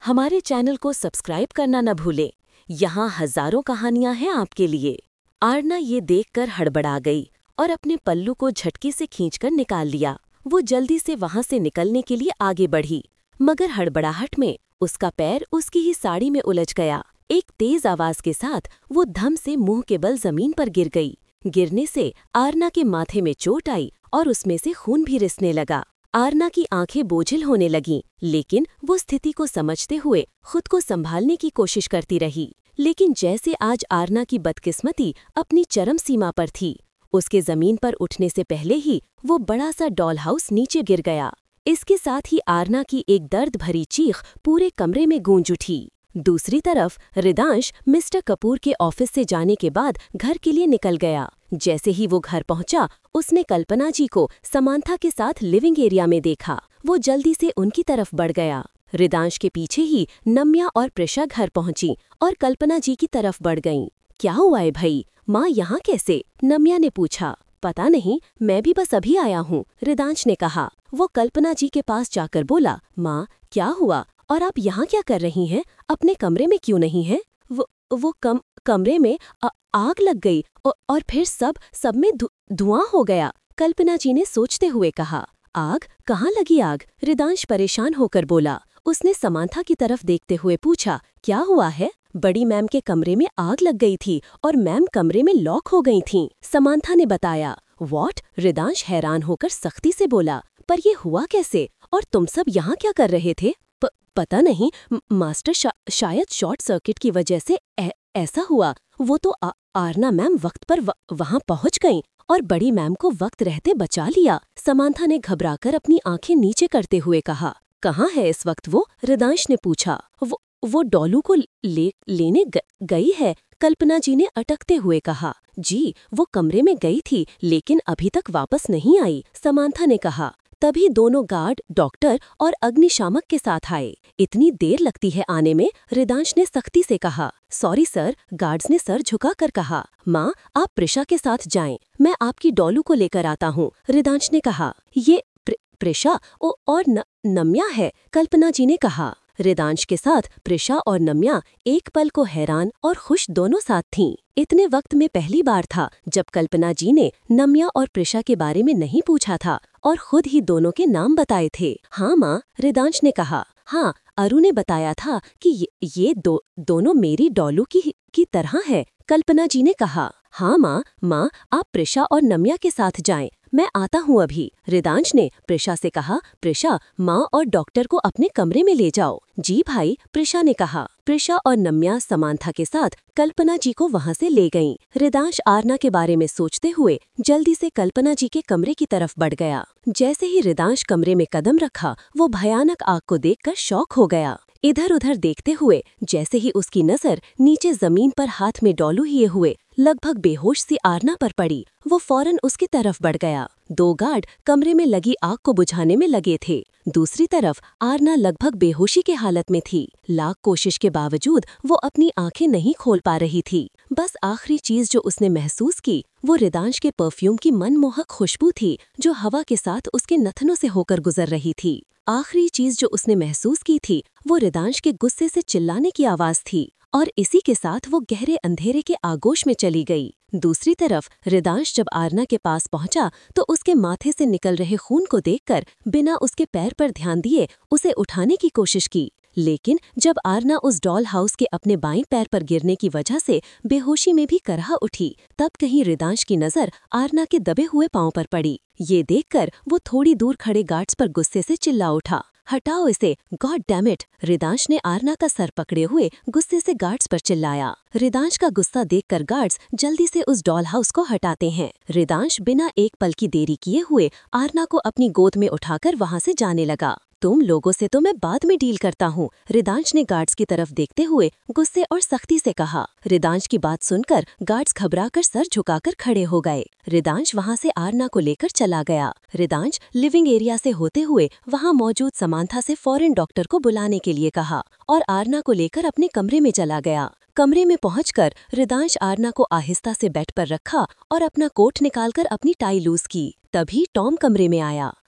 हमारे चैनल को सब्सक्राइब करना न भूलें। यहाँ हजारों कहानियां हैं आपके लिए। आरना ये देखकर हड़बड़ा गई और अपने पल्लू को झटके से खींचकर निकाल लिया। वो जल्दी से वहां से निकलने के लिए आगे बढ़ी, मगर हड़बड़ाहट में उसका पैर उसकी ही साड़ी में उलझ गया। एक तेज आवाज के साथ वो धम से मुंह के बल जमीन पर गिर गई। गिरने से आरना के माथे में चोट आई और उसमें से खून भी रिसने लगा। आरना की आंखें बोझिल होने लगीं, लेकिन वो स्थिति को समझते हुए खुद को संभालने की कोशिश करती रही। लेकिन जैसे आज आरना की बदकिस्मती अपनी चरम सीमा पर थी, उसके जमीन पर उठने से पहले ही वो बड़ा सा डॉल हाउस नीचे गिर गया। इसके साथ ही आरना की एक दर्द भरी चीख पूरे कमरे में गूंज उठी। दूसरी तरफ रिदांश मिस्टर कपूर के ऑफिस से जाने के बाद घर के लिए निकल गया। जैसे ही वो घर पहुंचा, उसने कल्पना जी को समांथा के साथ लिविंग एरिया में देखा। वो जल्दी से उनकी तरफ बढ़ गया। रिदांश के पीछे ही नम्या और प्रिशा घर पहुंची और कल्पना जी की तरफ बढ़ गईं। क्या हुआ है भाई, माँ यहाँ कैसे? नम्या ने पूछा। पता नहीं, मैं भी बस अभी आया हूँ, रिदांश ने कहा। वो कल्पना जी के पास जाकर बोला, माँ क्या हुआ और आप यहाँ क्या कर रही हैं? अपने कमरे में क्यों नहीं हैं? वो कमरे में आग लग गई और फिर सब में धुआं हो गया, कल्पना जी ने सोचते हुए कहा। आग? कहाँ लगी आग? रिदांश परेशान होकर बोला। उसने समांथा की तरफ देखते हुए पूछा, क्या हुआ है? बड़ी मैम के कमरे में आग लग गई थी और मैम कमरे में लॉक हो गई थीं, समांथा ने बताया। व्हाट? रिदांश हैरान होकर सख्ती से बोला। पर ये हुआ कैसे और तुम सब यहाँ क्या कर रहे थे? पता नहीं, मास्टर शायद शॉर्ट सर्किट की वजह से ऐसा हुआ। वो तो आरना मैम वक्त पर वहां पहुंच गईं और बड़ी मैम को वक्त रहते बचा लिया, समांथा ने घबराकर अपनी आंखें नीचे करते हुए कहा। कहाँ है इस वक्त वो? रिदांश ने पूछा। वो डॉलू को लेने गई है, कल्पना जी ने अटकते हुए कहा। जी, वो कमरे में गई थी लेकिन अभी तक वापस नहीं आई, समांथा ने कहा। तभी दोनों गार्ड, डॉक्टर और अग्निशामक के साथ आए। इतनी देर लगती है आने में, रिदांश ने सख्ती से कहा। सॉरी सर, गार्ड्स ने सर झुकाकर कहा। माँ, आप प्रिशा के साथ जाएं, मैं आपकी डॉलू को लेकर आता हूँ, रिदांश ने कहा। ये प्रिशा और नम्या है, कल्पना जी ने कहा। रिदांश के साथ प्रिशा और नम्या एक पल को हैरान और खुश दोनों साथ थीं। इतने वक्त में पहली बार था जब कल्पना जी ने नम्या और प्रिशा के बारे में नहीं पूछा था और खुद ही दोनों के नाम बताए थे। हाँ माँ, रिदांश ने कहा। हाँ, अरु ने बताया था कि ये दोनों मेरी डॉलू की तरह है, कल्पना जी ने कहा। हाँ माँ, आप प्रिशा और नम्या के साथ जाएं, मैं आता हूँ अभी, रिदांश ने प्रिशा से कहा। प्रिशा, माँ और डॉक्टर को अपने कमरे में ले जाओ। जी भाई, प्रिशा ने कहा। प्रिशा और नम्या समांथा के साथ कल्पना जी को वहां से ले गईं। रिदांश आरना के बारे में सोचते हुए जल्दी से कल्पना जी के कमरे की तरफ बढ़ गया। जैसे ही रिदांश कमरे में कदम रखा, वो भयानक आग को देखकर शॉक हो गया। इधर उधर देखते हुए जैसे ही उसकी नजर नीचे जमीन पर हाथ में डॉलू लिए हुए लगभग बेहोश सी आरना पर पड़ी, वो फौरन उसकी तरफ बढ़ गया। दो गार्ड कमरे में लगी आग को बुझाने में लगे थे। दूसरी तरफ आरना लगभग बेहोशी के हालत में थी। लाख कोशिश के बावजूद वो अपनी आंखें नहीं खोल पा रही थी। बस आखिरी चीज जो उसने महसूस की वो रिदांश के परफ्यूम की मनमोहक खुशबू थी जो हवा के साथ उसके नथनों से होकर गुजर रही थी। आखिरी चीज जो उसने महसूस की थी वो रिदांश के गुस्से से चिल्लाने की आवाज थी और इसी के साथ वो गहरे अंधेरे के आगोश में चली गई। दूसरी तरफ रिदांश जब आरना के पास पहुंचा तो उसके माथे से निकल रहे खून को देखकर बिना उसके पैर पर ध्यान दिए उसे उठाने की कोशिश की। लेकिन जब आरना उस डॉल हाउस के अपने बाएं पैर पर गिरने की वजह से बेहोशी में भी करहा उठी, तब कहीं रिदांश की नजर आरना के दबे हुए पांव पर पड़ी। ये देखकर वो थोड़ी दूर खड़े गार्ड्स पर गुस्से से चिल्ला उठा। हटाओ इसे, गॉड डैम इट! रिदांश ने आरना का सर पकड़े हुए गुस्से से गार्ड्स पर चिल्लाया। रिदांश का गुस्सा देखकर गार्ड्स जल्दी से उस डॉल हाउस को हटाते हैं। रिदांश बिना एक पल की देरी किए हुए आरना को अपनी गोद में उठाकर वहां से जाने लगा। तुम लोगों से तो मैं बाद में डील करता हूँ, रिदांश ने गार्ड्स की तरफ देखते हुए गुस्से और सख्ती से कहा। रिदांश की बात सुनकर गार्ड्स घबराकर सर झुकाकर खड़े हो गए। रिदांश वहां से आरना को लेकर चला गया। रिदांश लिविंग एरिया से होते हुए वहां मौजूद समांथा से फौरन डॉक्टर को बुलाने के लिए कहा और आरना को लेकर अपने कमरे में चला गया। कमरे में पहुंचकर रिदांश आरना को आहिस्ता से बेड पर रखा और अपना कोट निकालकर अपनी टाई लूज की। तभी टॉम कमरे में आया।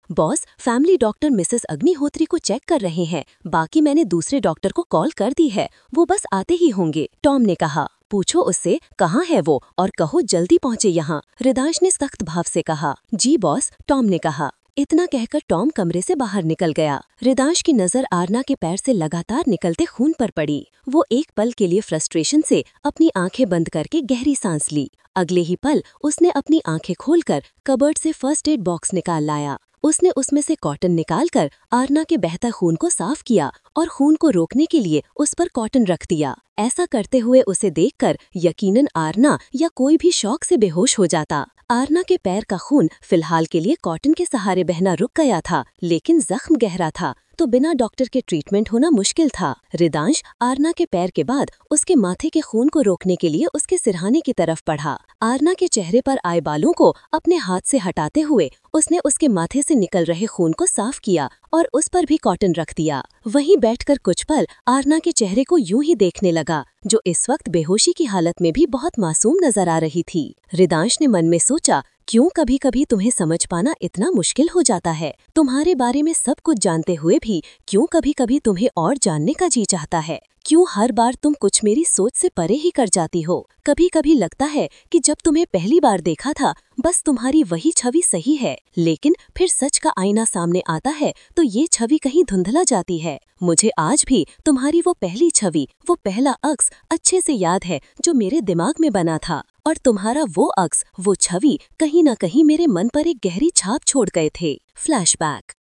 Boss, family doctor Mrs Agnihotri को चेक कर रहे हैं, बाकी मैंने दूसरे डॉक्टर को कॉल कर दी है, वो बस आते ही होंगे, टॉम ने कहा। पूछो उससे कहाँ है वो और कहो जल्दी पहुँचे यहाँ, रिदांश ने सख्त भाव से कहा। जी बॉस, टॉम ने कहा। इतना कहकर टॉम कमरे से बाहर निकल गया। रिदांश की नजर आरना के पैर से लगातार निकलते खून पर पड़ी। वो एक पल के लिए फ्रस्ट्रेशन से अपनी आंखें बंद करके गहरी सांस ली। अगले ही पल उसने अपनी आंखें खोलकर कबर्ड से फर्स्ट एड बॉक्स निकाल लाया। उसने उसमें से कॉटन निकालकर आरना के बहता खून को साफ किया और खून को रोकने के लिए उस पर कॉटन रख दिया। ऐसा करते हुए उसे देखकर यकीनन आरना या कोई भी शौक से बेहोश हो जाता। आरना के पैर का खून फिलहाल के लिए कॉटन के सहारे बहना रुक गया था, लेकिन जख्म गहरा था तो बिना डॉक्टर के ट्रीटमेंट होना मुश्किल था। रिदांश आरना के पैर के बाद उसके माथे के खून को रोकने के लिए उसके सिरहाने की तरफ बढ़ा। आरना के चेहरे पर आए बालों को अपने हाथ से हटाते हुए उसने उसके माथे से निकल रहे खून को साफ किया और उस पर भी कॉटन रख दिया। वहीं बैठकर कुछ पल आरना के चेहरे को यूं ही देखने लगा, जो इस वक्त बेहोशी की हालत में भी बहुत मासूम नजर आ रही थी। रिदांश ने मन में सोचा, क्यों कभी कभी तुम्हें समझ पाना इतना मुश्किल हो जाता है। तुम्हारे बारे में सब कुछ जानते हुए भी क्यों कभी कभी तुम्हें और जानने का जी चाहता है। क्यों हर बार तुम कुछ मेरी सोच से परे ही कर जाती हो। कभी कभी लगता है कि जब तुम्हें पहली बार देखा था बस तुम्हारी वही छवि सही है, लेकिन फिर सच का आईना सामने आता है तो ये छवि कहीं धुंधला जाती है। मुझे आज भी तुम्हारी वो पहली छवि, वो पहला अक्स अच्छे से याद है जो मेरे दिमाग में बना था, और तुम्हारा वो अक्स, वो छवि कहीं न कहीं मेरे मन पर एक गहरी छाप छोड़ गए थे। फ्लैशबैक।